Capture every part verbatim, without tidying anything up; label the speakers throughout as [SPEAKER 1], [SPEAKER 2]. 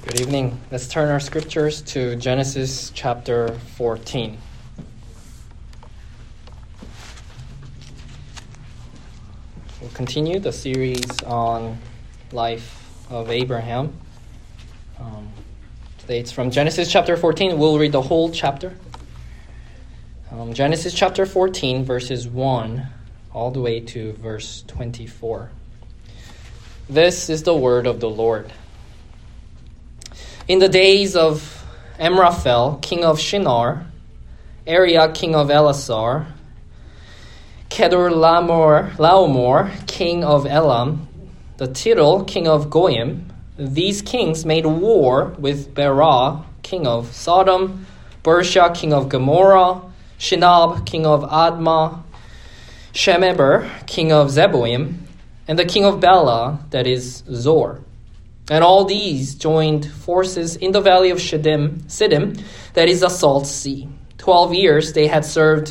[SPEAKER 1] Good evening. Let's turn our scriptures to Genesis chapter fourteen. We'll continue the series on life of Abraham. Um, today it's from Genesis chapter fourteen. We'll read the whole chapter. Um, Genesis chapter fourteen, verses one all the way to verse twenty-four. This is the word of the Lord. In the days of Amraphel, king of Shinar, Ariah, king of Elasar, Kedorlaomer, Laomer, king of Elam, the Tidal, king of Goyim, these kings made war with Berah, king of Sodom, Bersha, king of Gomorrah, Shinab, king of Admah, Shemeber, king of Zeboim, and the king of Bela, that is Zor. And all these joined forces in the valley of Shittim, Siddim, that is the Salt Sea. Twelve years they had served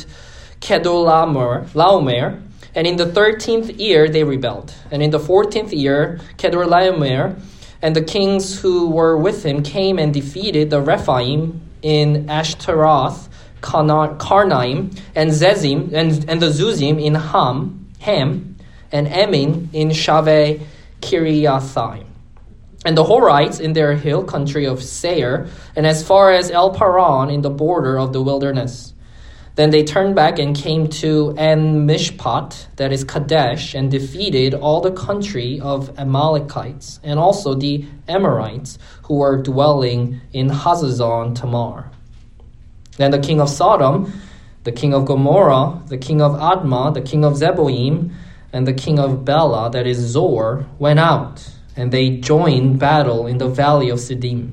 [SPEAKER 1] Kedorlaomer, and in the thirteenth year they rebelled. And in the fourteenth year, Kedorlaomer and the kings who were with him came and defeated the Rephaim in Ashtaroth, Karnaim, and Zezim, and, and the Zuzim in Ham, Ham, and Emin in Shaveh Kiriathaim, and the Horites in their hill country of Seir, and as far as El Paran in the border of the wilderness. Then they turned back and came to En Mishpat, that is Kadesh, and defeated all the country of Amalekites, and also the Amorites, who were dwelling in Hazazon Tamar. Then the king of Sodom, the king of Gomorrah, the king of Admah, the king of Zeboim, and the king of Bela, that is Zor, went out, and they joined battle in the valley of Siddim.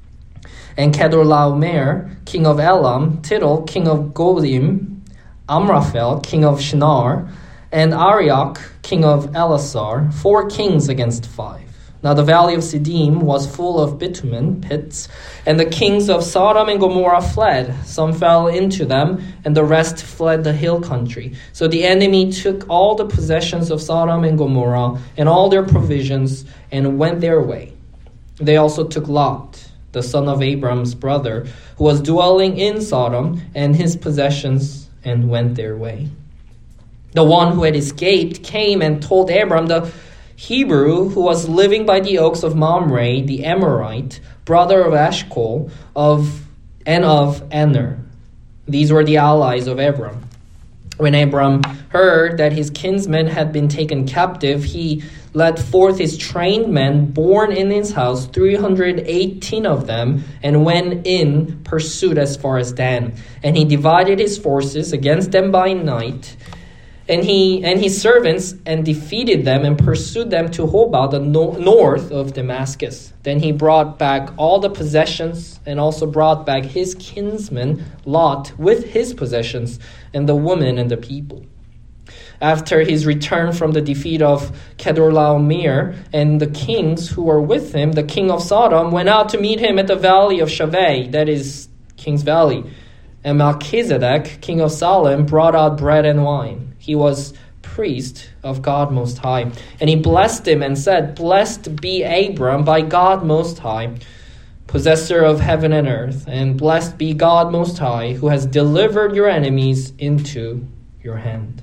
[SPEAKER 1] And Kedorlaomer, king of Elam, Tidal, king of Goyim, Amraphel, king of Shinar, and Ariach, king of Elasar, four kings against five. Now the valley of Siddim was full of bitumen pits, and the kings of Sodom and Gomorrah fled. Some fell into them, and the rest fled the hill country. So the enemy took all the possessions of Sodom and Gomorrah and all their provisions and went their way. They also took Lot, the son of Abram's brother, who was dwelling in Sodom, and his possessions, and went their way. The one who had escaped came and told Abram, the Hebrew who was living by the oaks of Mamre, the Amorite, brother of Eshcol, of and of Aner. These were the allies of Abram. When Abram heard that his kinsmen had been taken captive, he led forth his trained men born in his house, three hundred eighteen of them, and went in pursuit as far as Dan. And he divided his forces against them by night, and he and his servants, and defeated them and pursued them to Hobah, the no- north of Damascus. Then he brought back all the possessions, and also brought back his kinsman Lot with his possessions, and the woman and the people. After his return from the defeat of Kedorlaomer and the kings who were with him, the king of Sodom went out to meet him at the valley of Shaveh, that is King's Valley. And Melchizedek, king of Salem, brought out bread and wine. He was priest of God Most High. And he blessed him and said, "Blessed be Abram by God Most High, possessor of heaven and earth. And blessed be God Most High, who has delivered your enemies into your hand."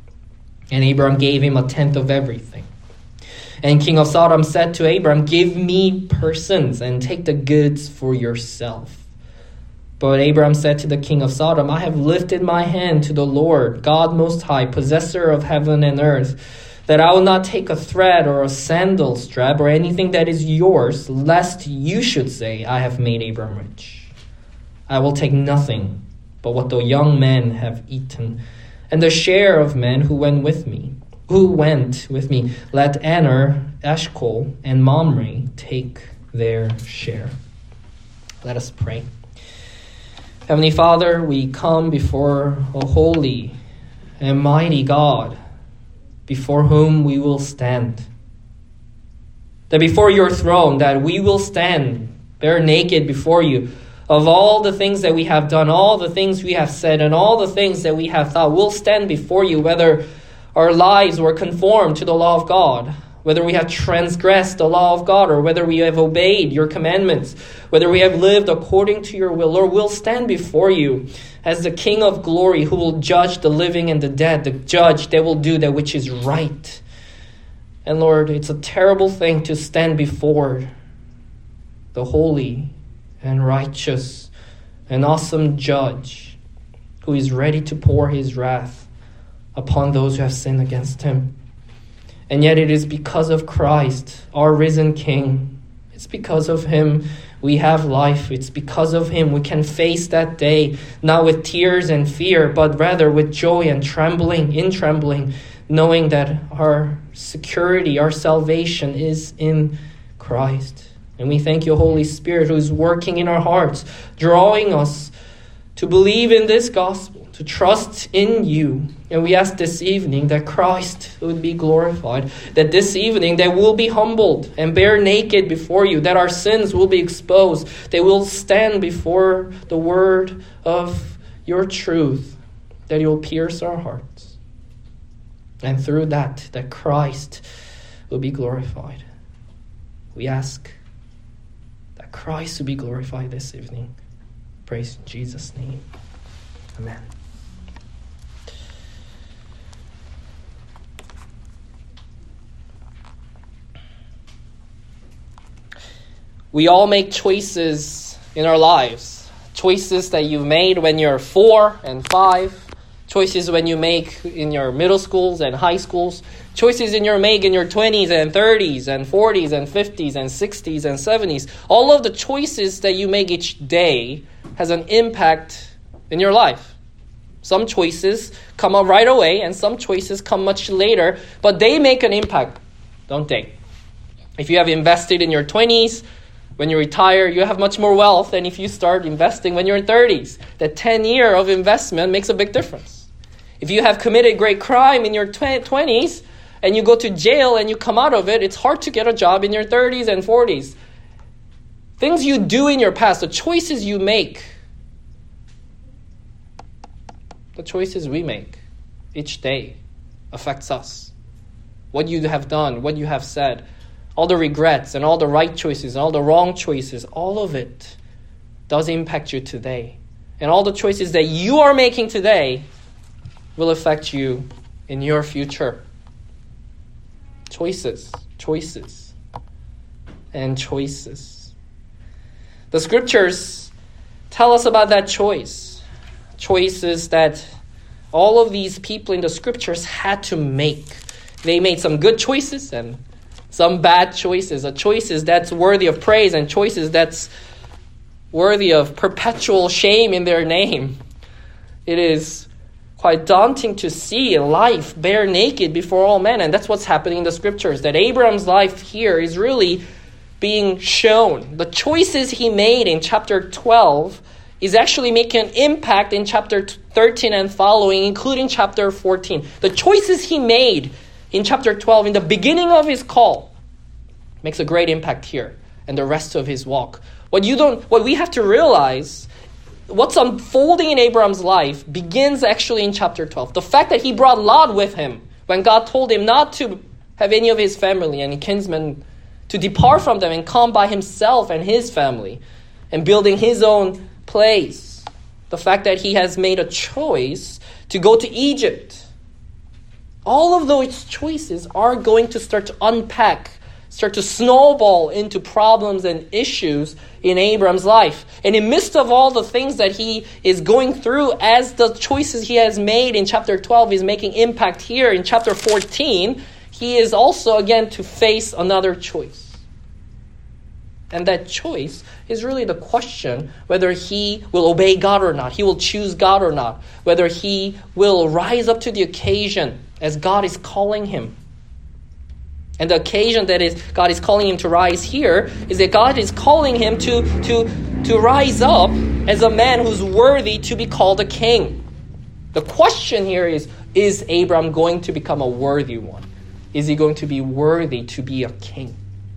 [SPEAKER 1] And Abram gave him a tenth of everything. And king of Sodom said to Abram, "Give me persons and take the goods for yourself." But Abram said to the king of Sodom, "I have lifted my hand to the Lord, God Most High, possessor of heaven and earth, that I will not take a thread or a sandal strap or anything that is yours, lest you should say, 'I have made Abram rich.' I will take nothing but what the young men have eaten, and the share of men who went with me. Who went with me? Let Aner, Eshcol, and Mamre take their share." Let us pray. Heavenly Father, we come before a holy and mighty God, before whom we will stand. That before your throne, that we will stand bare naked before you, of all the things that we have done, all the things we have said, and all the things that we have thought. We'll stand before you, whether our lives were conformed to the law of God, whether we have transgressed the law of God, or whether we have obeyed your commandments, whether we have lived according to your will, Lord, we'll stand before you as the King of glory who will judge the living and the dead, the judge that will do that which is right. And Lord, it's a terrible thing to stand before the holy and righteous and awesome judge who is ready to pour his wrath upon those who have sinned against him. And yet it is because of Christ, our risen King. It's because of him we have life. It's because of him we can face that day, not with tears and fear, but rather with joy and trembling, in trembling, knowing that our security, our salvation is in Christ. And we thank you, Holy Spirit, who is working in our hearts, drawing us to believe in this gospel, to trust in you. And we ask this evening that Christ would be glorified, that this evening that we'll be humbled and bare naked before you, that our sins will be exposed, that we'll stand before the word of your truth, that you'll pierce our hearts. And through that, that Christ will be glorified. We ask that Christ will be glorified this evening. Praise in Jesus' name. Amen. We all make choices in our lives. Choices that you made when you're four and five. Choices when you make in your middle schools and high schools. Choices in your make in your twenties and thirties and forties and fifties and sixties and seventies. All of the choices that you make each day has an impact in your life. Some choices come up right away and some choices come much later, but they make an impact, don't they? If you have invested in your twenties, when you retire, you have much more wealth than if you start investing when you're in thirties. That ten year of investment makes a big difference. If you have committed great crime in your twenties and you go to jail and you come out of it, it's hard to get a job in your thirties and forties. Things you do in your past, the choices you make, the choices we make each day affects us. What you have done, what you have said, all the regrets and all the right choices and all the wrong choices, all of it does impact you today. And all the choices that you are making today will affect you in your future. Choices, choices, and choices. The scriptures tell us about that choice. Choices that all of these people in the scriptures had to make. They made some good choices and some bad choices, a choices that's worthy of praise and choices that's worthy of perpetual shame in their name. It is quite daunting to see life bare naked before all men, and that's what's happening in the scriptures, that Abraham's life here is really being shown. The choices he made in chapter twelve is actually making an impact in chapter thirteen and following, including chapter fourteen. The choices he made in chapter twelve, in the beginning of his call, makes a great impact here and the rest of his walk. What you don't, what we have to realize, what's unfolding in Abraham's life begins actually in chapter twelve. The fact that he brought Lot with him when God told him not to have any of his family and kinsmen, to depart from them and come by himself and his family and building his own place. The fact that he has made a choice to go to Egypt. All of those choices are going to start to unpack, start to snowball into problems and issues in Abraham's life. And in the midst of all the things that he is going through, as the choices he has made in chapter twelve is making impact here in chapter fourteen, he is also again to face another choice. And that choice is really the question whether he will obey God or not. He will choose God or not. Whether he will rise up to the occasion as God is calling him. And the occasion that is God is calling him to rise here is that God is calling him to, to, to rise up as a man who's worthy to be called a king. The question here is, is Abram going to become a worthy one? Is he going to be worthy to be a king?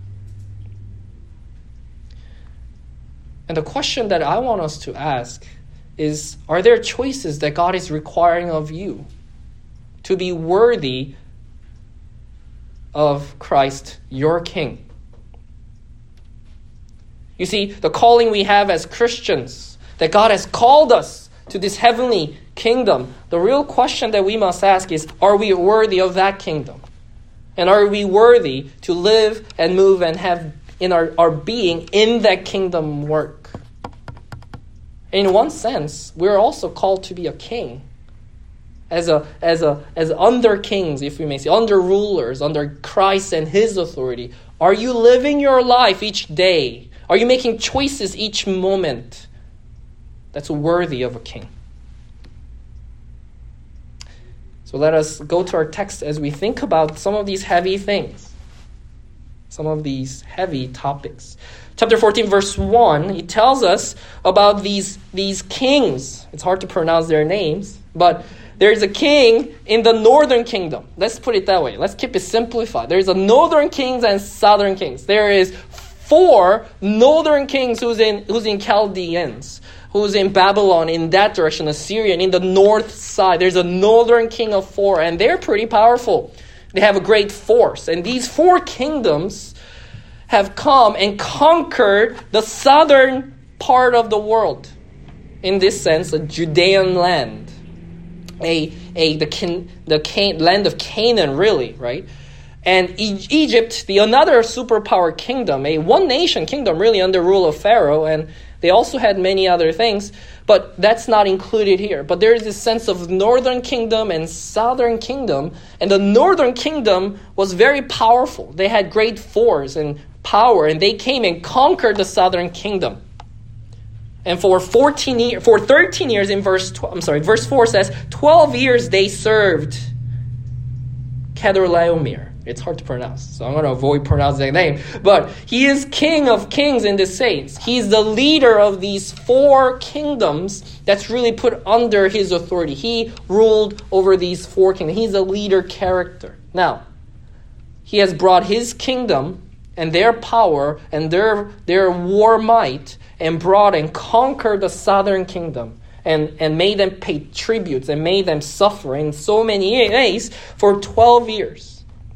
[SPEAKER 1] And the question that I want us to ask is, are there choices that God is requiring of you to be worthy of Christ, your King. You see, the calling we have as Christians, that God has called us to this heavenly kingdom, the real question that we must ask is, are we worthy of that kingdom? And are we worthy to live and move and have in our, our being in that kingdom work? In one sense, we're also called to be a king. As a as a as under kings, if we may say, under rulers, under Christ and his authority. Are you living your life each day? Are you making choices each moment that's worthy of a king? So let us go to our text as we think about some of these heavy things. Some of these heavy topics. Chapter fourteen, verse one, it tells us about these, these kings. It's hard to pronounce their names, but there's a king in the northern kingdom. Let's put it that way. Let's keep it simplified. There's a northern kings and southern kings. There is four northern kings who's in who's in Chaldeans, who's in Babylon, in that direction, Assyria, and in the north side. There's a northern king of four, and they're pretty powerful. They have a great force. And these four kingdoms have come and conquered the southern part of the world. In this sense, a Judean land. A, a the Can, the Can, land of Canaan, really, right? And e- Egypt, the another superpower kingdom, a one-nation kingdom, really, under rule of Pharaoh, and they also had many other things, but that's not included here. But there is this sense of northern kingdom and southern kingdom, and the northern kingdom was very powerful. They had great force and power, and they came and conquered the southern kingdom. And for fourteen years, for thirteen years in verse twelve, I'm sorry, verse four says, twelve years they served Chedorlaomer. It's hard to pronounce, so I'm going to avoid pronouncing that name. But he is king of kings in this sense. He's the leader of these four kingdoms that's really put under his authority. He ruled over these four kingdoms. He's a leader character. Now, he has brought his kingdom and their power and their, their war might and brought and conquered the southern kingdom and, and made them pay tributes and made them suffer in so many ways for twelve years.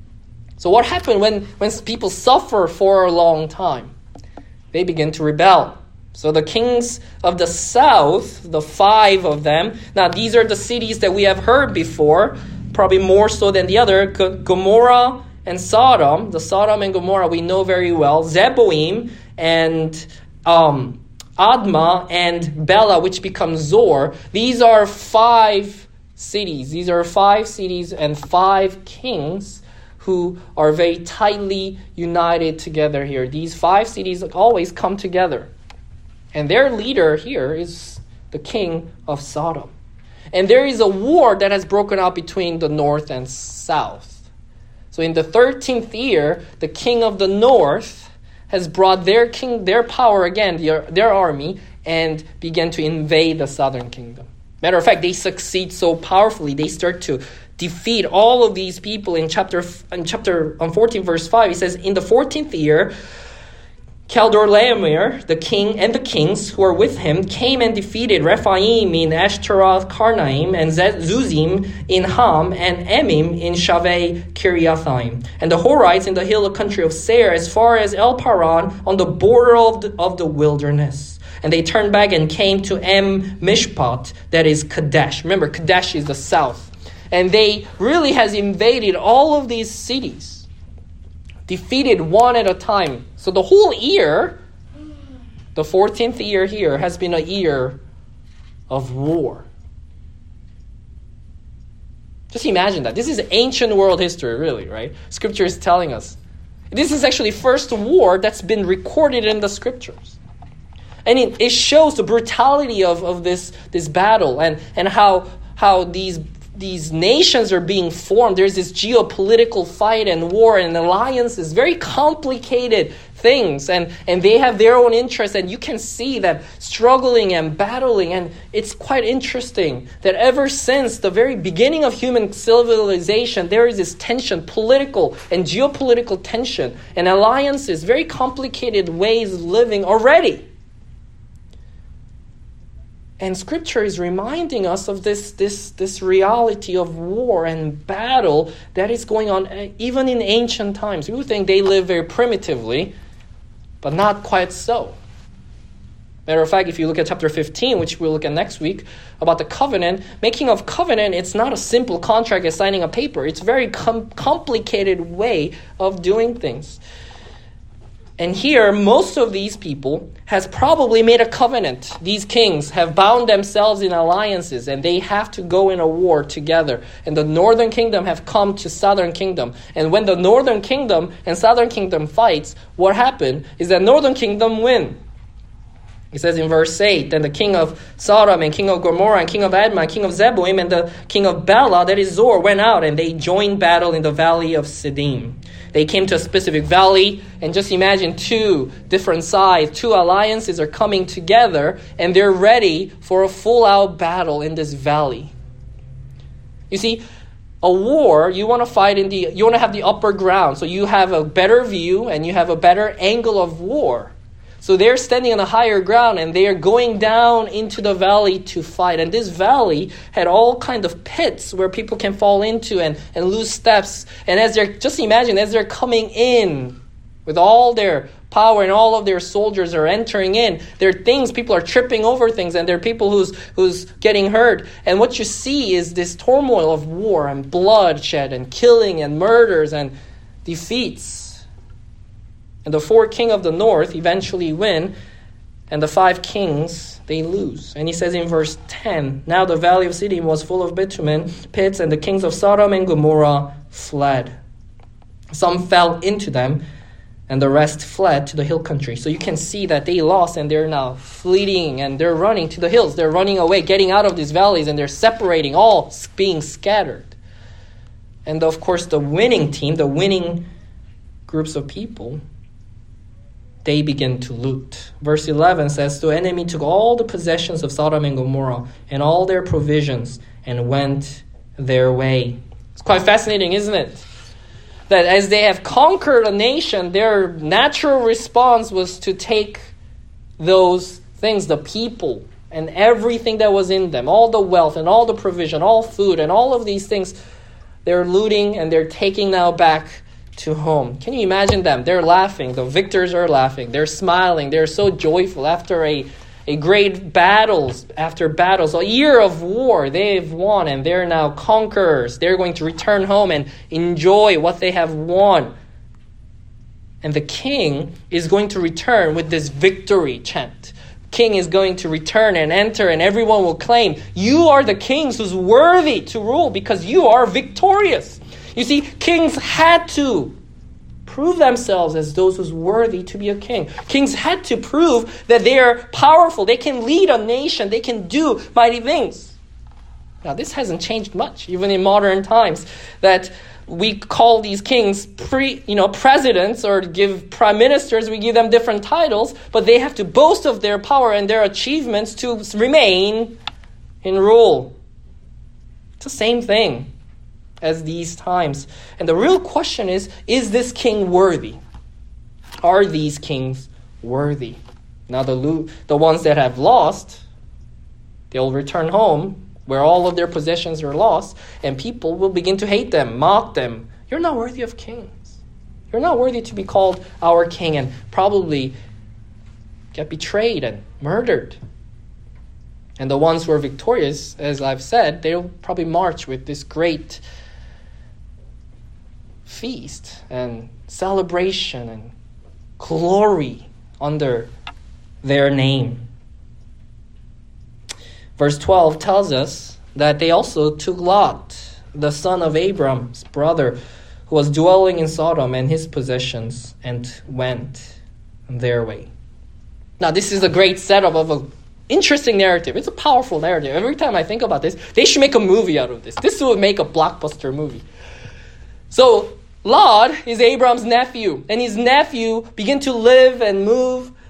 [SPEAKER 1] So what happened when, when people suffer for a long time? They begin to rebel. So the kings of the south, the five of them, now these are the cities that we have heard before, probably more so than the other, Gomorrah and Sodom. The Sodom and Gomorrah we know very well. Zeboim and um, Admah and Bela, which becomes Zor. These are five cities. These are five cities and five kings who are very tightly united together here. These five cities always come together. And their leader here is the king of Sodom. And there is a war that has broken out between the north and south. So in the thirteenth year, the king of the north has brought their king, their power again, their, their army, and began to invade the southern kingdom. Matter of fact, they succeed so powerfully, they start to defeat all of these people. In chapter in chapter fourteen, verse five, he says, in the fourteenth year, Chedorlaomer, the king and the kings who were with him, came and defeated Rephaim in Ashtaroth Karnaim, and Zuzim in Ham, and Emim in Shaveh Kiriathaim, and the Horites in the hill country of Seir, as far as El Paran, on the border of the, of the wilderness. And they turned back and came to Em Mishpat, that is Kadesh. Remember, Kadesh is the south. And they really has invaded all of these cities, defeated one at a time. So the whole year, the fourteenth year here, has been a year of war. Just imagine that. This is ancient world history, really, right? Scripture is telling us. This is actually first war that's been recorded in the scriptures. And it, it shows the brutality of, of this, this battle and, and how, how these These nations are being formed. There's this geopolitical fight and war and alliances, very complicated things. And, and they have their own interests. And you can see that struggling and battling. And it's quite interesting that ever since the very beginning of human civilization, there is this tension, political and geopolitical tension and alliances, very complicated ways of living already. And Scripture is reminding us of this, this, this reality of war and battle that is going on even in ancient times. People think they live very primitively, but not quite so. Matter of fact, if you look at chapter fifteen, which we'll look at next week, about the covenant, making of covenant, it's not a simple contract as signing a paper. It's a very com- complicated way of doing things. And here, most of these people has probably made a covenant. These kings have bound themselves in alliances, and they have to go in a war together. And the northern kingdom have come to southern kingdom. And when the northern kingdom and southern kingdom fights, what happened is that northern kingdom win. It says in verse eight, then the king of Sodom and king of Gomorrah and king of Admah, king of Zeboim and the king of Bela, that is Zor, went out and they joined battle in the valley of Siddim. They came to a specific valley, and just imagine two different sides, two alliances are coming together, and they're ready for a full-out battle in this valley. You see, a war, you want to fight in the, you want to have the upper ground, so you have a better view and you have a better angle of war. So they're standing on a higher ground and they are going down into the valley to fight. And this valley had all kinds of pits where people can fall into and, and lose steps. And as they're, just imagine, as they're coming in with all their power and all of their soldiers are entering in, there are things, people are tripping over things, and there are people who's, who's getting hurt. And what you see is this turmoil of war and bloodshed and killing and murders and defeats. And the four kings of the north eventually win, and the five kings, they lose. And he says in verse ten, now the valley of Siddim was full of bitumen pits, and the kings of Sodom and Gomorrah fled. Some fell into them, and the rest fled to the hill country. So you can see that they lost, and they're now fleeing, and they're running to the hills. They're running away, getting out of these valleys, and they're separating, all being scattered. And of course, the winning team, the winning groups of people, they begin to loot. Verse eleven says, the enemy took all the possessions of Sodom and Gomorrah and all their provisions and went their way. It's quite fascinating, isn't it? That as they have conquered a nation, their natural response was to take those things, the people and everything that was in them, all the wealth and all the provision, all food and all of these things, they're looting and they're taking now back to home. Can you imagine them? They're laughing. The victors are laughing. They're smiling. They're so joyful after a, a great battles, after battles, a year of war they've won, and they're now conquerors. They're going to return home and enjoy what they have won. And the king is going to return with this victory chant. King is going to return and enter, and everyone will claim, you are the kings who's worthy to rule because you are victorious. You see, kings had to prove themselves as those who's worthy to be a king. Kings had to prove that they are powerful. They can lead a nation. They can do mighty things. Now, this hasn't changed much, even in modern times, that we call these kings pre, you know, presidents, or give prime ministers, we give them different titles, but they have to boast of their power and their achievements to remain in rule. It's the same thing as these times. And the real question is, is this king worthy? Are these kings worthy? Now the lo- the ones that have lost, they'll return home where all of their possessions are lost, and people will begin to hate them, mock them. You're not worthy of kings. You're not worthy to be called our king, and probably get betrayed and murdered. And the ones who are victorious, as I've said, they'll probably march with this great feast and celebration and glory under their name. Verse twelve tells us that they also took Lot, the son of Abram's brother, who was dwelling in Sodom, and his possessions, and went their way. Now, this is a great setup of an interesting narrative. It's a powerful narrative. Every time I think about this, they should make a movie out of this. This would make a blockbuster movie. So, Lot is Abram's nephew, and his nephew began to live and move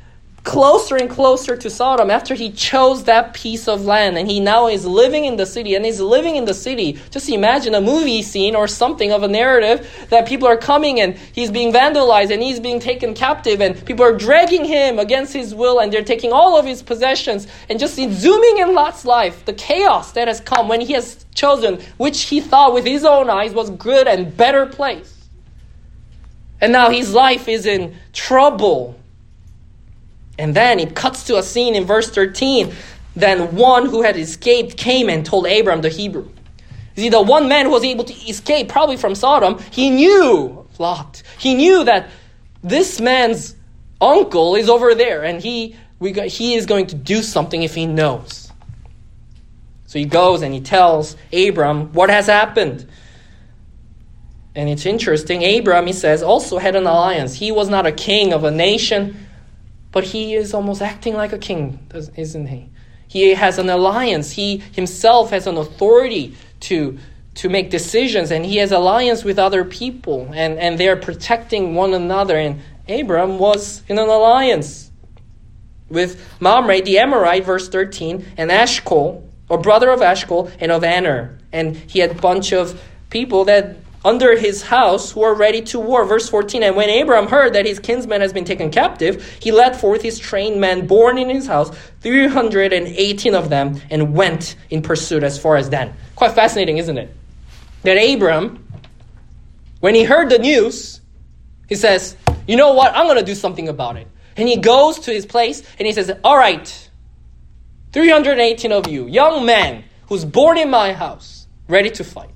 [SPEAKER 1] closer and closer to Sodom after he chose that piece of land, and he now is living in the city, and he's living in the city. Just imagine a movie scene or something of a narrative that people are coming and he's being vandalized and he's being taken captive and people are dragging him against his will and they're taking all of his possessions, and just in zooming in Lot's life, the chaos that has come when he has chosen which he thought with his own eyes was good and better place. And now his life is in trouble. And then it cuts to a scene in verse thirteen. Then one who had escaped came and told Abram the Hebrew. You see, the one man who was able to escape probably from Sodom, he knew Lot. He knew that this man's uncle is over there and he, we got, he is going to do something if he knows. So he goes and he tells Abram what has happened. And it's interesting. Abram, he says, also had an alliance. He was not a king of a nation, but he is almost acting like a king, isn't he? He has an alliance. He himself has an authority to, to make decisions, and he has alliance with other people, and, and they're protecting one another. And Abram was in an alliance with Mamre, the Amorite, verse thirteen, and Eshcol, or brother of Eshcol, and of Aner. And he had a bunch of people that under his house who are ready to war. Verse fourteen, and when Abram heard that his kinsman has been taken captive, he led forth his trained men born in his house, three hundred eighteen of them, and went in pursuit as far as Dan. Quite fascinating, isn't it? That Abram, when he heard the news, he says, you know what, I'm going to do something about it. And he goes to his place and he says, all right, three hundred eighteen of you, young men who's born in my house, ready to fight.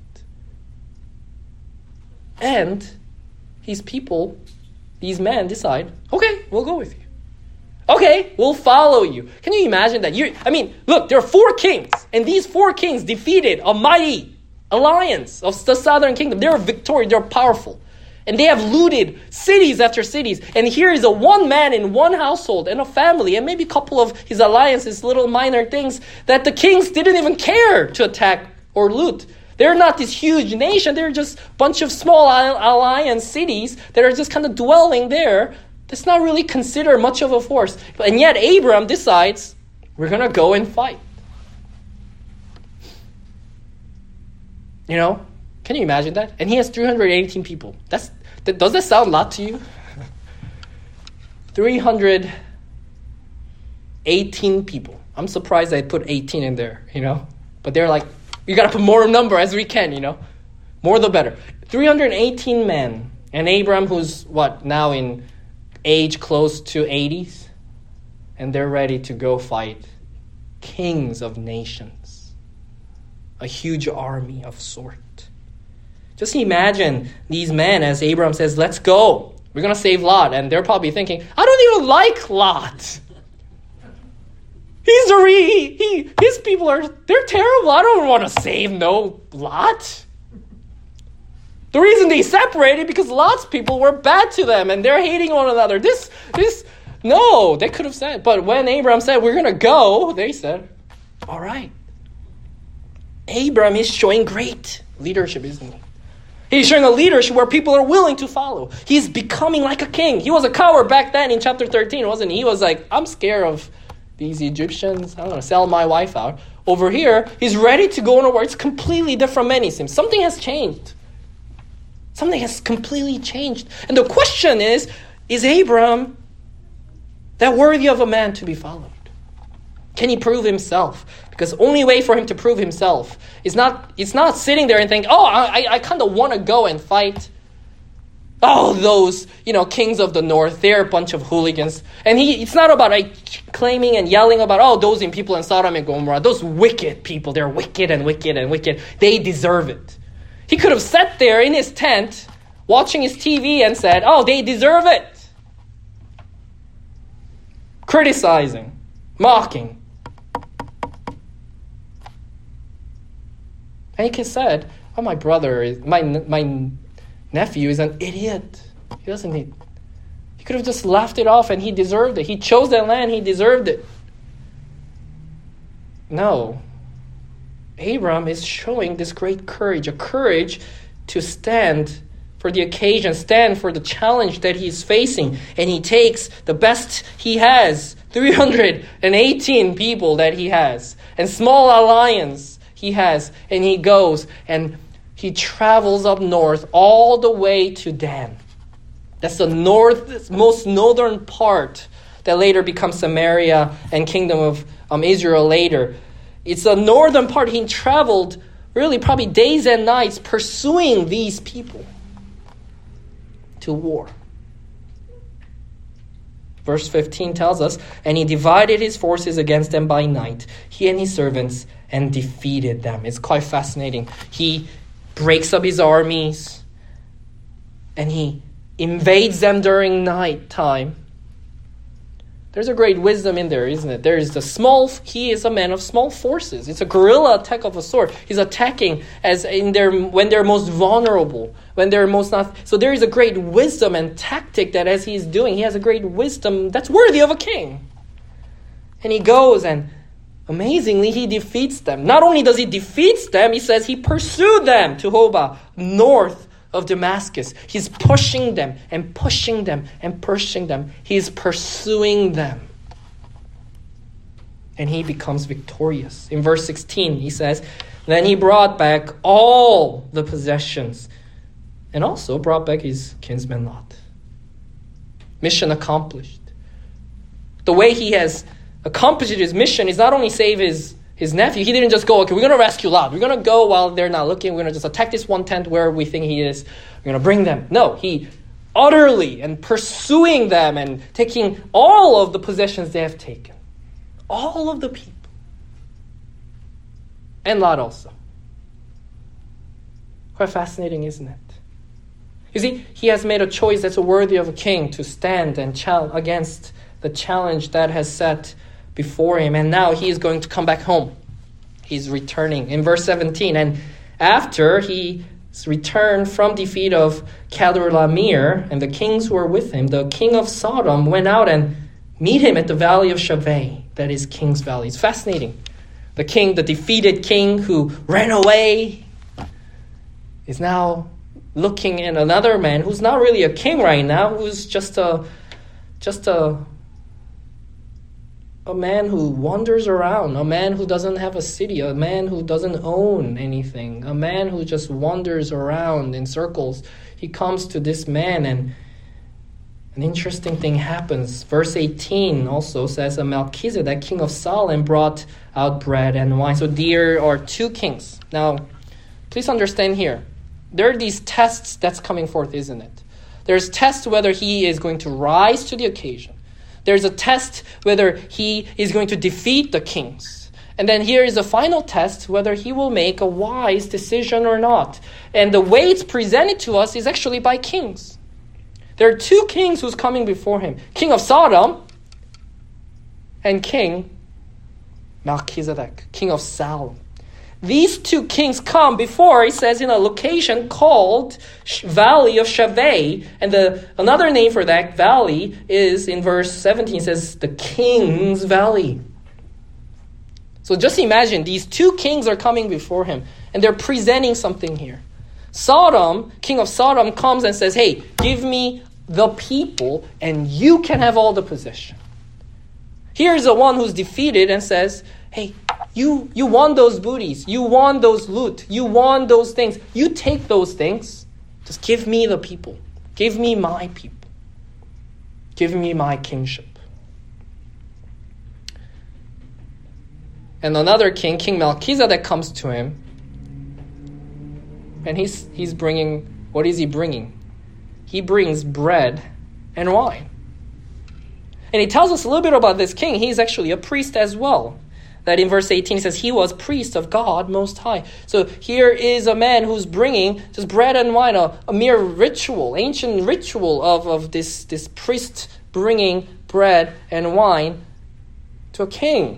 [SPEAKER 1] And his people, these men, decide, okay, we'll go with you. Okay, we'll follow you. Can you imagine that? You, I mean, look, there are four kings, and these four kings defeated a mighty alliance of the southern kingdom. They're victorious, they're powerful. And they have looted cities after cities. And here is a one man in one household and a family, and maybe a couple of his alliances, little minor things that the kings didn't even care to attack or loot. They're not this huge nation. They're just a bunch of small alliance cities that are just kind of dwelling there. That's not really considered much of a force. And yet Abram decides, we're going to go and fight. You know, can you imagine that? And he has three hundred eighteen people. That's that, does that sound a lot to you? three hundred eighteen people. I'm surprised I put eighteen in there, you know. But they're like, we got to put more number as we can, you know. More the better. three hundred eighteen men. And Abram, who's, what, now in age close to eighties. And they're ready to go fight kings of nations. A huge army of sort. Just imagine these men as Abram says, let's go. We're going to save Lot. And they're probably thinking, I don't even like Lot. He's a re, he, his people are, they're terrible. I don't want to save no Lot. The reason they separated because Lot's people were bad to them and they're hating one another. This, this, no, they could have said. But when Abram said, we're going to go, they said, all right. Abram is showing great leadership, isn't he? He's showing a leadership where people are willing to follow. He's becoming like a king. He was a coward back then in chapter thirteen, wasn't he? He was like, I'm scared of these Egyptians, I'm going to sell my wife out. Over here, he's ready to go on a war. It's completely different many seems. Something has changed. Something has completely changed. And the question is, is Abram that worthy of a man to be followed? Can he prove himself? Because the only way for him to prove himself is not, it's not sitting there and thinking, oh, I, I kind of want to go and fight. Oh, those, you know, kings of the north, they're a bunch of hooligans. And he, it's not about like, claiming and yelling about, oh, those in people in Sodom and Gomorrah, those wicked people, they're wicked and wicked and wicked. They deserve it. He could have sat there in his tent, watching his T V and said, oh, they deserve it. Criticizing, mocking. And he could have said, oh, my brother, is my my nephew is an idiot. He doesn't need. He could have just laughed it off and he deserved it. He chose that land, he deserved it. No. Abram is showing this great courage, a courage to stand for the occasion, stand for the challenge that he's facing. And he takes the best he has three hundred eighteen people that he has. And small alliance he has. And he goes and he travels up north all the way to Dan. That's the north, most northern part that later becomes Samaria and kingdom of um, Israel later. It's the northern part. He traveled really probably days and nights pursuing these people to war. Verse fifteen tells us, and he divided his forces against them by night, he and his servants, and defeated them. It's quite fascinating. He breaks up his armies and he invades them during night time. There's a great wisdom in there, isn't it? There is the small, he is a man of small forces. It's a guerrilla attack of a sword. He's attacking as in their when they're most vulnerable, when they're most not. So there is a great wisdom and tactic that as he's doing, he has a great wisdom that's worthy of a king. And he goes and amazingly, he defeats them. Not only does he defeat them, he says he pursued them to Hobah, north of Damascus. He's pushing them and pushing them and pushing them. He's pursuing them. And he becomes victorious. In verse sixteen, he says, then he brought back all the possessions and also brought back his kinsman Lot. Mission accomplished. The way he has accomplished his mission is not only save his His nephew, he didn't just go, okay, we're going to rescue Lot. We're going to go while they're not looking. We're going to just attack this one tent where we think he is. We're going to bring them. No, he utterly and pursuing them and taking all of the possessions they have taken. All of the people. And Lot also. Quite fascinating, isn't it? You see, he has made a choice that's worthy of a king to stand and challenge against the challenge that has set before him, and now he is going to come back home. He's returning. In verse seventeen, and after he returned from defeat of Kedorlaomer and the kings who were with him, the king of Sodom went out and meet him at the valley of Shaveh, that is King's Valley. It's fascinating. The king, the defeated king who ran away, is now looking at another man who's not really a king right now, who's just a just a A man who wanders around, a man who doesn't have a city, a man who doesn't own anything, a man who just wanders around in circles. He comes to this man and an interesting thing happens. Verse eighteen also says, a Melchizedek, king of Salem, brought out bread and wine. So there are two kings. Now, please understand here, there are these tests that's coming forth, isn't it? There's tests whether he is going to rise to the occasion. There's a test whether he is going to defeat the kings. And then here is a final test whether he will make a wise decision or not. And the way it's presented to us is actually by kings. There are two kings who's coming before him. King of Sodom and King Melchizedek, king of Salem. These two kings come before, it says, in a location called Valley of Shaveh. And the another name for that valley is, in verse seventeen, it says, the King's Valley. So just imagine, these two kings are coming before him, and they're presenting something here. Sodom, king of Sodom, comes and says, hey, give me the people, and you can have all the possession. Here's the one who's defeated and says, hey, You you want those booties. You want those loot. You want those things. You take those things. Just give me the people. Give me my people. Give me my kingship. And another king, King Melchizedek, comes to him. And he's he's bringing, what is he bringing? He brings bread and wine. And he tells us a little bit about this king. He's actually a priest as well. That in verse eighteen, he says, he was priest of God Most High. So here is a man who's bringing just bread and wine, a, a mere ritual, ancient ritual of, of this, this priest bringing bread and wine to a king.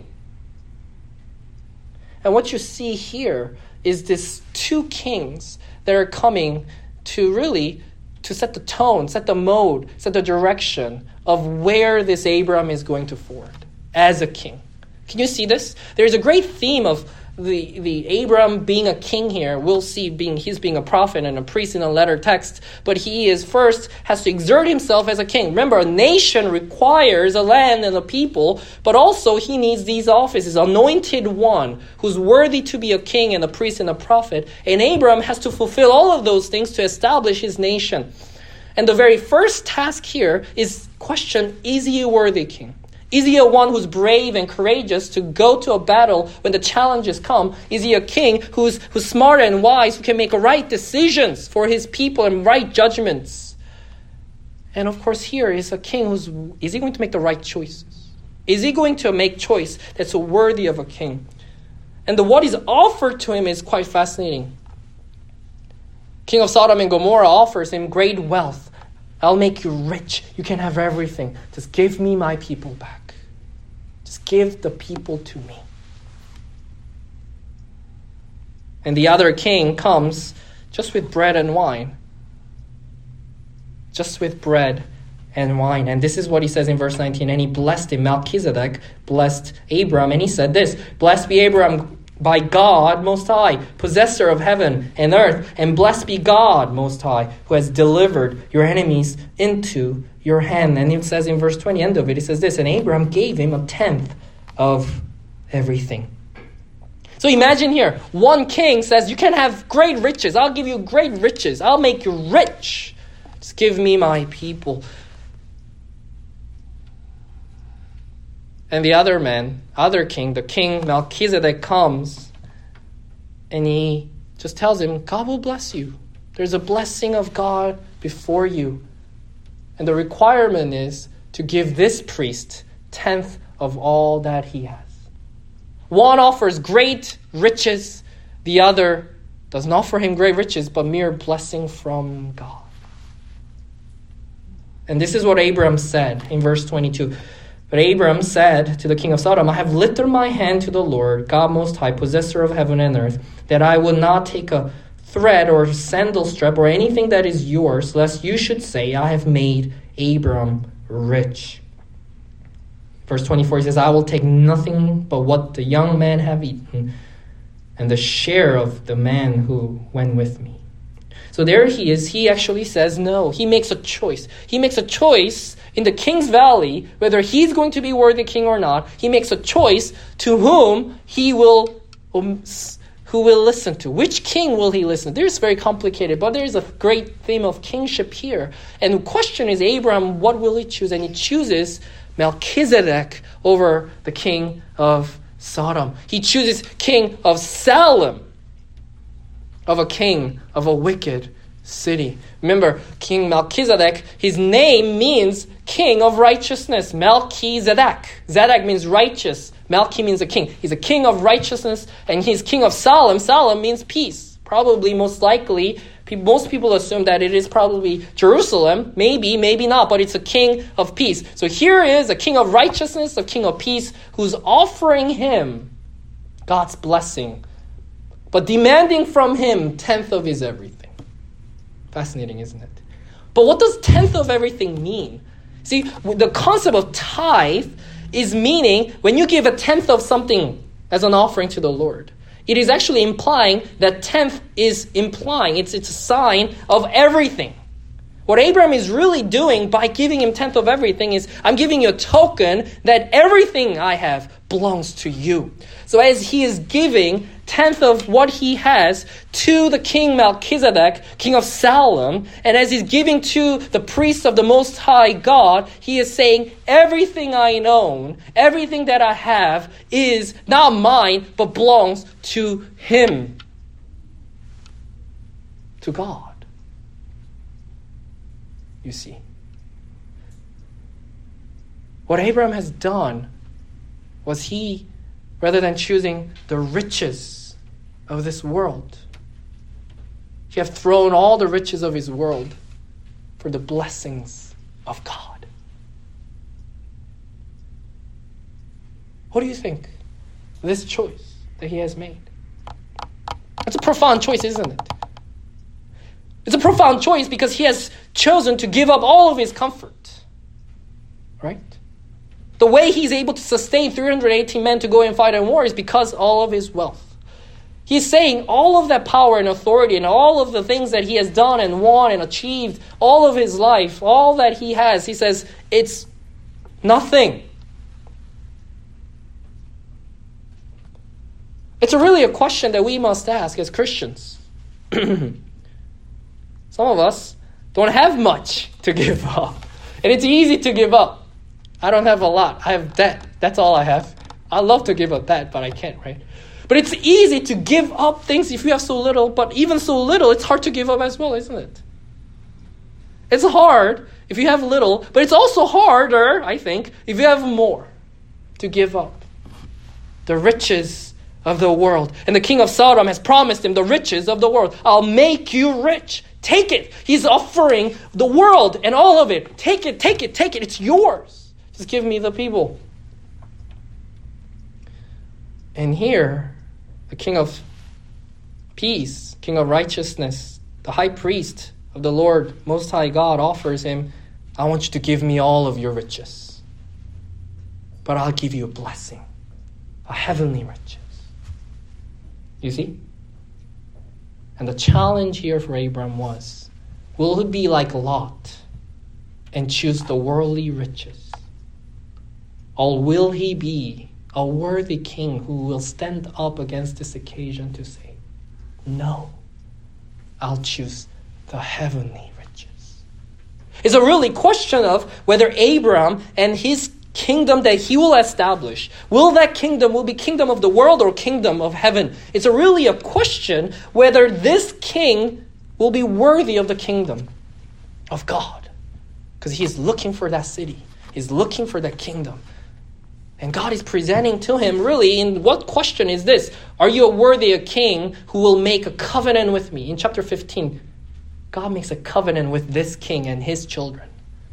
[SPEAKER 1] And what you see here is this two kings that are coming to really to set the tone, set the mode, set the direction of where this Abram is going to forward as a king. Can you see this? There's a great theme of the, the Abram being a king here, we'll see being he's being a prophet and a priest in a letter text, but he is first has to exert himself as a king. Remember, a nation requires a land and a people, but also he needs these offices, anointed one who's worthy to be a king and a priest and a prophet. And Abram has to fulfill all of those things to establish his nation. And the very first task here is question, is he a worthy king? Is he a one who's brave and courageous to go to a battle when the challenges come? Is he a king who's, who's smart and wise, who can make right decisions for his people and right judgments? And of course here is a king who's, is he going to make the right choices? Is he going to make choice that's worthy of a king? And the what is offered to him is quite fascinating. King of Sodom and Gomorrah offers him great wealth. I'll make you rich. You can have everything. Just give me my people back. Just give the people to me. And the other king comes just with bread and wine. Just with bread and wine. And this is what he says in verse nineteen. And he blessed him. Melchizedek blessed Abram. And he said this, blessed be Abram by God Most High, possessor of heaven and earth, and blessed be God Most High, who has delivered your enemies into your hand. And it says in verse twenty, end of it, it says this, and Abraham gave him a tenth of everything. So imagine here, one king says, you can have great riches. I'll give you great riches. I'll make you rich. Just give me my people. And the other man, other king, the king Melchizedek comes and he just tells him, God will bless you. There's a blessing of God before you. And the requirement is to give this priest tenth of all that he has. One offers great riches. The other does not offer him great riches, but mere blessing from God. And this is what Abram said in verse twenty-two. But Abram said to the king of Sodom, I have lifted my hand to the Lord, God Most High, possessor of heaven and earth, that I will not take a thread or sandal strap or anything that is yours, lest you should say, I have made Abram rich. Verse twenty-four says, I will take nothing but what the young men have eaten, and the share of the man who went with me. So there he is. He actually says no. He makes a choice. He makes a choice in the king's valley, whether he's going to be worthy king or not. He makes a choice to whom he will, um, who will listen to. Which king will he listen to? This is very complicated, but there is a great theme of kingship here. And the question is, Abraham, what will he choose? And he chooses Melchizedek over the king of Sodom. He chooses king of Salem, of a king of a wicked city. Remember, King Melchizedek, his name means king of righteousness. Melchizedek. Zedek means righteous. Melchi means a king. He's a king of righteousness, and he's king of Salem. Salem means peace. Probably, most likely, most people assume that it is probably Jerusalem. Maybe, maybe not, but it's a king of peace. So here is a king of righteousness, a king of peace, who's offering him God's blessing, but demanding from him tenth of his everything. Fascinating, isn't it? But what does tenth of everything mean? See, the concept of tithe is meaning when you give a tenth of something as an offering to the Lord, it is actually implying that tenth is implying, it's, it's a sign of everything. What Abraham is really doing by giving him tenth of everything is, I'm giving you a token that everything I have belongs to you. So as he is giving tenth of what he has to the king Melchizedek, king of Salem, and as he's giving to the priest of the Most High God, he is saying, everything I own, everything that I have is not mine, but belongs to him, to God. You see, what Abraham has done was he, rather than choosing the riches of this world, he has thrown all the riches of his world for the blessings of God. What do you think of this choice that he has made? It's a profound choice, isn't it? It's a profound choice because he has chosen to give up all of his comfort. Right? The way he's able to sustain three hundred eighteen men to go and fight in war is because all of his wealth. He's saying all of that power and authority and all of the things that he has done and won and achieved, all of his life, all that he has, he says, it's nothing. It's a really a question that we must ask as Christians. Some of us don't have much to give up. And it's easy to give up. I don't have a lot. I have debt. That's all I have. I love to give up that, but I can't, right? But it's easy to give up things if you have so little, but even so little, it's hard to give up as well, isn't it? It's hard if you have little, but it's also harder, I think, if you have more to give up. The riches of the world. And the king of Sodom has promised him the riches of the world. I'll make you rich. Take it. He's offering the world and all of it. Take it, take it, take it. It's yours. Just give me the people. And here, the king of peace, king of righteousness, the high priest of the Lord, Most High God, offers him, I want you to give me all of your riches. But I'll give you a blessing, a heavenly riches. You see? And the challenge here for Abram was, will he be like Lot and choose the worldly riches? Or will he be a worthy king who will stand up against this occasion to say, no, I'll choose the heavenly riches? It's a really question of whether Abram and his kingdom that he will establish, will that kingdom will be kingdom of the world or kingdom of heaven? It's a really a question whether this king will be worthy of the kingdom of God. Because he's looking for that city. He's looking for that kingdom. And God is presenting to him, really, in what question is this? Are you a worthy a king who will make a covenant with me? In chapter fifteen, God makes a covenant with this king and his children.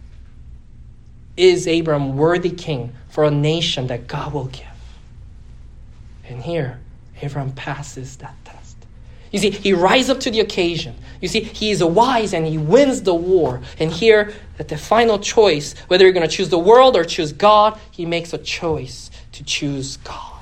[SPEAKER 1] Is Abram worthy king for a nation that God will give? And here, Abram passes that test. You see, he rises up to the occasion. You see, he is wise and he wins the war. And here, at the final choice, whether you're going to choose the world or choose God, he makes a choice to choose God.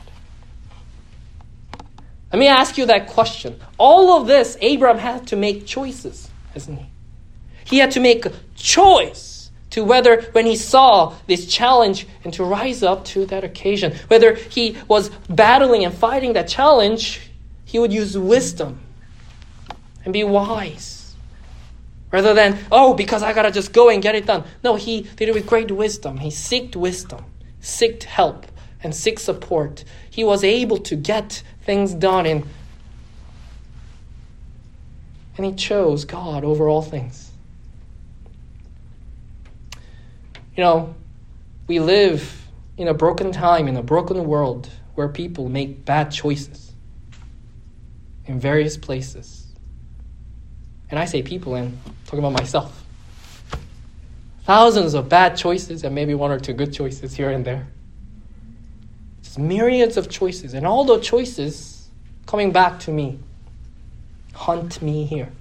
[SPEAKER 1] Let me ask you that question. All of this, Abram had to make choices, hasn't he? He had to make a choice to whether, when he saw this challenge, and to rise up to that occasion. Whether he was battling and fighting that challenge, he would use wisdom and be wise. Rather than, oh, because I got to just go and get it done. No, he did it with great wisdom. He sought wisdom, sought help, and sought support. He was able to get things done, and, and he chose God over all things. You know, we live in a broken time, in a broken world, where people make bad choices in various places. And I say people, and I'm talking about myself. Thousands of bad choices and maybe one or two good choices here and there. Just myriads of choices. And all those choices coming back to me, haunt me here.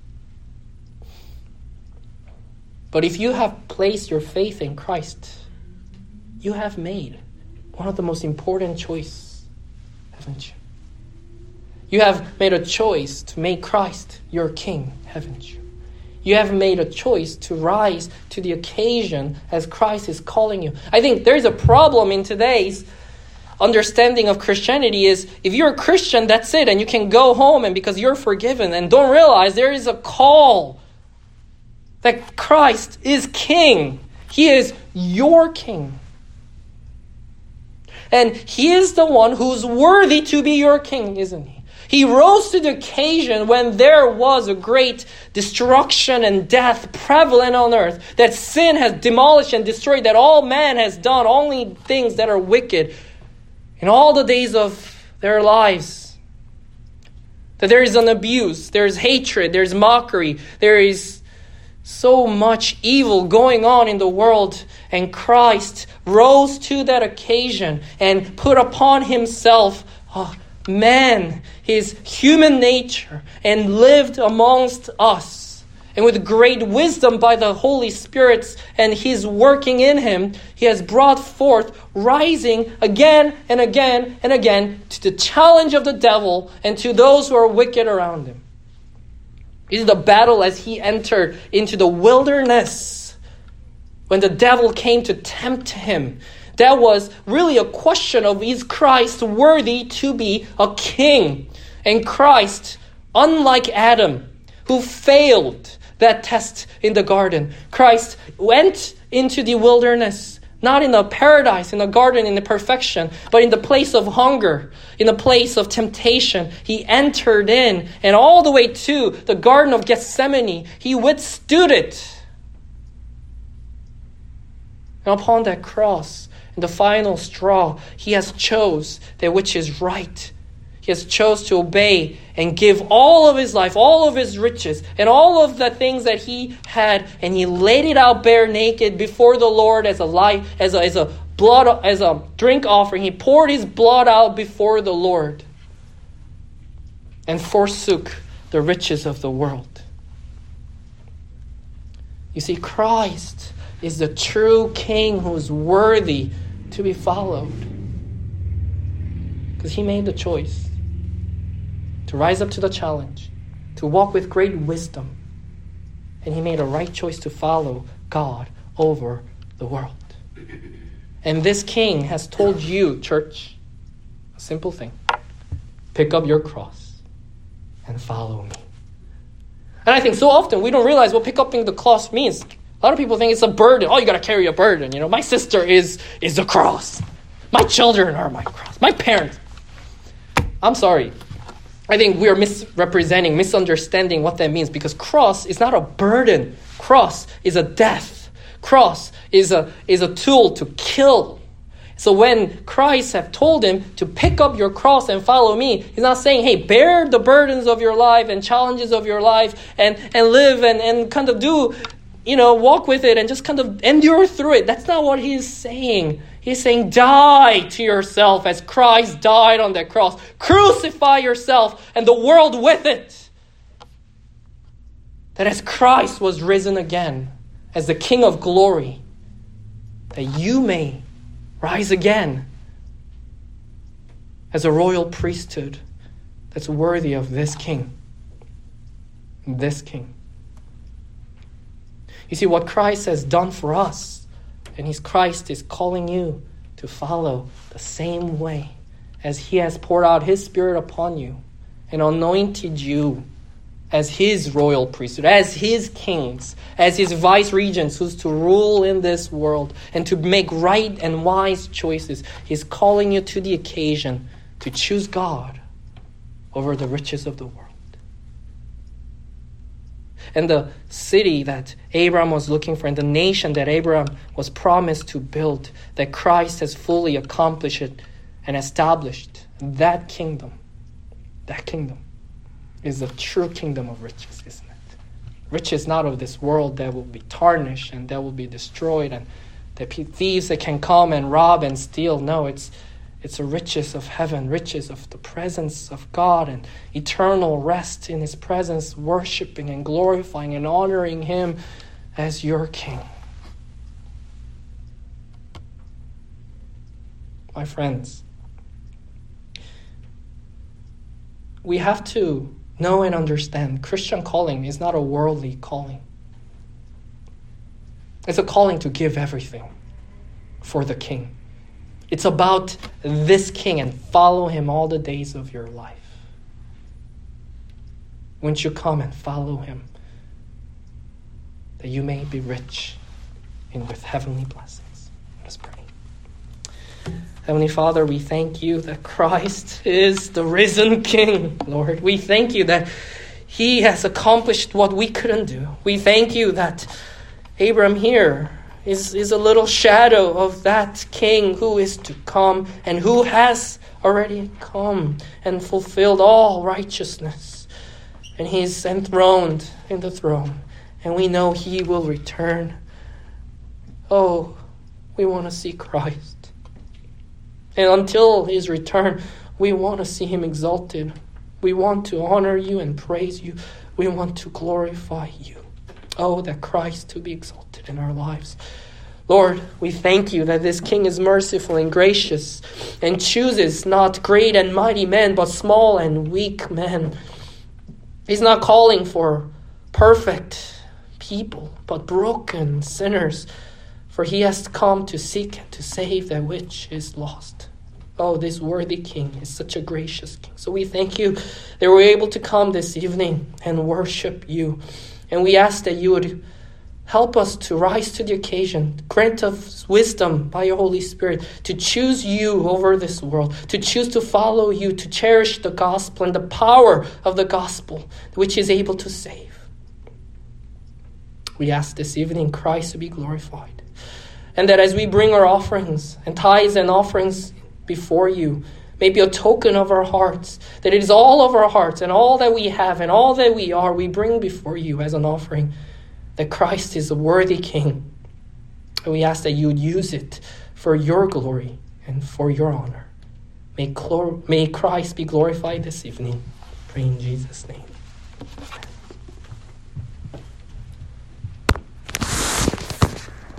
[SPEAKER 1] But if you have placed your faith in Christ, you have made one of the most important choices, haven't you? You have made a choice to make Christ your King, haven't you? You have made a choice to rise to the occasion as Christ is calling you. I think there's a problem in today's understanding of Christianity is if you're a Christian, that's it, and you can go home and because you're forgiven, and don't realize there is a call that Christ is King. He is your King. And He is the one who's worthy to be your King, isn't He? He rose to the occasion when there was a great destruction and death prevalent on earth, that sin has demolished and destroyed, that all man has done only things that are wicked in all the days of their lives. That there is an abuse, there is hatred, there is mockery, there is so much evil going on in the world, and Christ rose to that occasion and put upon Himself oh, man, His human nature, and lived amongst us And with great wisdom by the Holy Spirit and His working in him, he has brought forth, rising again and again and again to the challenge of the devil and to those who are wicked around him. This is the battle as he entered into the wilderness when the devil came to tempt him. That was really a question of, is Christ worthy to be a king? And Christ, unlike Adam, who failed that test in the garden, Christ went into the wilderness, not in a paradise, in a garden, in the perfection, but in the place of hunger, in the place of temptation. He entered in, and all the way to the Garden of Gethsemane, he withstood it. And upon that cross, in the final straw, he has chose that which is right. He has chose to obey and give all of his life, all of his riches, and all of the things that he had, and he laid it out bare naked before the Lord as a life, as a, as a blood, as a drink offering. He poured his blood out before the Lord and forsook the riches of the world. You see, Christ is the true King who is worthy to be followed, because he made the choice to rise up to the challenge, to walk with great wisdom. And he made a right choice to follow God over the world. And this King has told you, church, a simple thing. Pick up your cross and follow me. And I think so often we don't realize what pick up the cross means. A lot of people think it's a burden. Oh, you got to carry a burden. You know, my sister is, is the cross. My children are my cross. My parents. I'm sorry. I think we are misrepresenting, misunderstanding what that means, because cross is not a burden. Cross is a death. Cross is a, is a tool to kill. So when Christ have told him to pick up your cross and follow me, he's not saying, hey, bear the burdens of your life and challenges of your life and, and live and, and kind of do, you know, walk with it and just kind of endure through it. That's not what he's saying. He's saying, die to yourself as Christ died on that cross. Crucify yourself and the world with it. That as Christ was risen again, as the King of glory, that you may rise again as a royal priesthood that's worthy of this King. This King. You see, what Christ has done for us, and his Christ is calling you to follow the same way as he has poured out his Spirit upon you and anointed you as his royal priesthood, as his kings, as his vice regents who's to rule in this world and to make right and wise choices. He's calling you to the occasion to choose God over the riches of the world. And the city that Abraham was looking for, and the nation that Abraham was promised to build, that Christ has fully accomplished it and established, that kingdom, that kingdom is the true kingdom of riches, isn't it? Riches not of this world that will be tarnished and that will be destroyed, and the thieves that can come and rob and steal. No, it's It's the riches of heaven, riches of the presence of God and eternal rest in his presence, worshiping and glorifying and honoring him as your King. My friends, we have to know and understand Christian calling is not a worldly calling. It's a calling to give everything for the King. It's about this King and follow him all the days of your life. Won't you come and follow him, that you may be rich in with heavenly blessings? Let's pray. Heavenly Father, we thank you that Christ is the risen King, Lord. We thank you that he has accomplished what we couldn't do. We thank you that Abraham here is, is a little shadow of that King who is to come and who has already come and fulfilled all righteousness. And he is enthroned in the throne. And we know he will return. Oh, we want to see Christ. And until his return, we want to see him exalted. We want to honor you and praise you. We want to glorify you.
[SPEAKER 2] Oh, that Christ to be exalted in our lives. Lord, we thank you that this King is merciful and gracious and chooses not great and mighty men, but small and weak men. He's not calling for perfect people, but broken sinners. For he has come to seek and to save that which is lost. Oh, this worthy King is such a gracious King. So we thank you that we're able to come this evening and worship you. And we ask that you would help us to rise to the occasion. Grant us wisdom by your Holy Spirit to choose you over this world, to choose to follow you, to cherish the gospel and the power of the gospel, which is able to save. We ask this evening Christ to be glorified. And that as we bring our offerings and tithes and offerings before you, may be a token of our hearts, that it is all of our hearts and all that we have and all that we are, we bring before you as an offering, that Christ is a worthy King. And we ask that you would use it for your glory and for your honor. May, glor- may Christ be glorified this evening. Pray in Jesus' name. Amen.